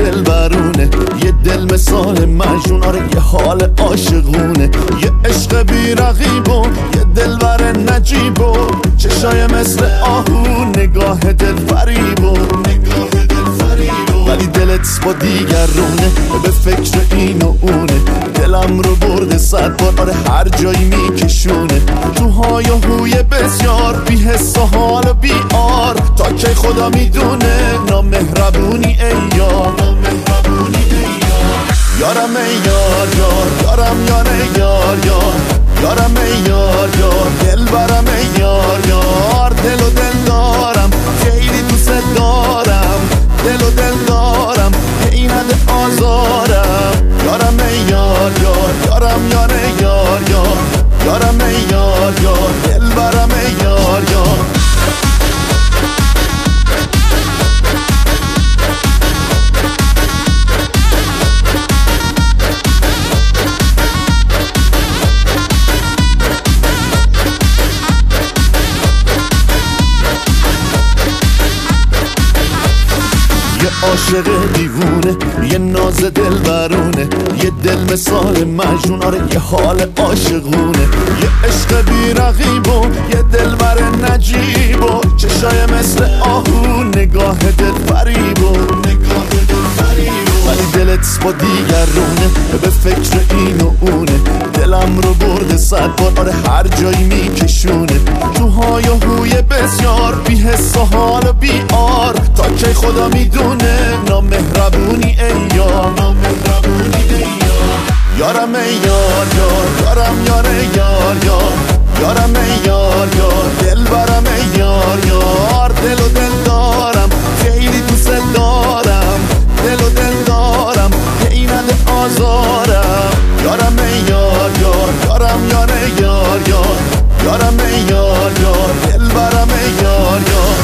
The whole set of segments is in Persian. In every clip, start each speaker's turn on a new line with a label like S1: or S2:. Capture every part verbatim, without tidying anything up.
S1: دل برونه، یه دل مثال مجنون، آره یه حال عاشقونه، یه عشق بی رقیب و یه دل بر نجیب و چشای مثل آهو، نگاه دل فریب و ولی دلت با دیگرونه، به فکر این و اونه، دلم رو برده صد بار، آره هر جایی میکشونه، تو های و هوی بسیار، بی حس و حال و بی آر، تا که خدا میدونه نامهربونی ای یار، نامهربونی ای یار، یارم ای یار یار، یارم یاره یار یار، یارم ای یار یار، دل برم ای یار یار، دل و دل دارم خیلی دوست دارم، دل و دل دارم ای نده آزارم، یارم ای یار یار، یارم یاره یار یار، یارم ای یار یار، دل برم ای یار یار. یه عاشق دیوونه، یه ناز دل برونه، یه دل مثال مجنون، آره یه حال عاشقونه، یه عشق بی رقیب و یه دل بر نجیب و چشای مثل آهو، نگاه دل فریب و نگاه دل فریب ولی دلت با دیگرونه، به فکر این و اونه، دلم رو برده صد بار، آره هر جایی میکشونه، تو های و هوی بسیار، بی حس و حال و بی آر، تا که خدا میدونه نامهربونی ای یار، نامهربونی ای یار، یارم ای یار یار، یارم یاره یار یار، یارم ای یار یار، دل برم ای یار یار، دل و دل دارم خیلی دوست دارم، دل و دل دارم ای نده آزارم، یارم ای یار یار، یارم یاره یار یار، یارم ای یار یار، دل برم ای یار یار.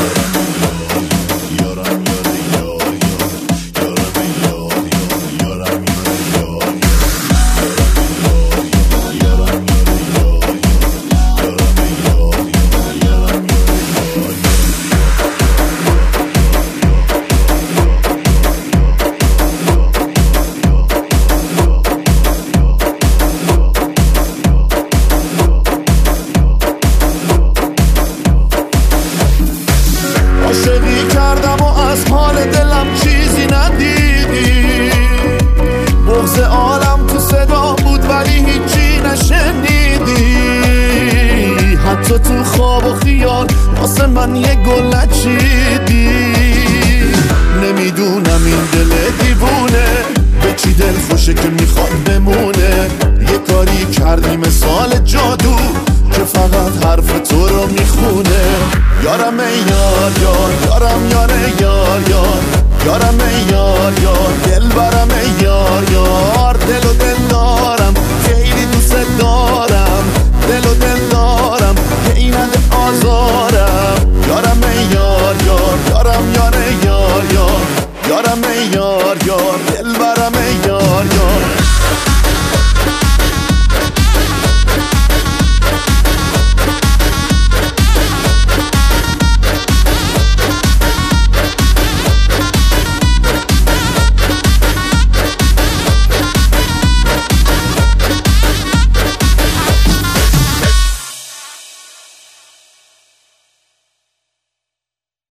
S1: عاشقی کردم و از حال دلم چیزی ندیدی، بغض عالم تو صدا بود ولی هیچی نشنیدی، حتی تو خواب و خیال واسه من یه گل نچیدی، نمیدونم این دل دیوونه به چی دل خوشه که میخواد بمونه،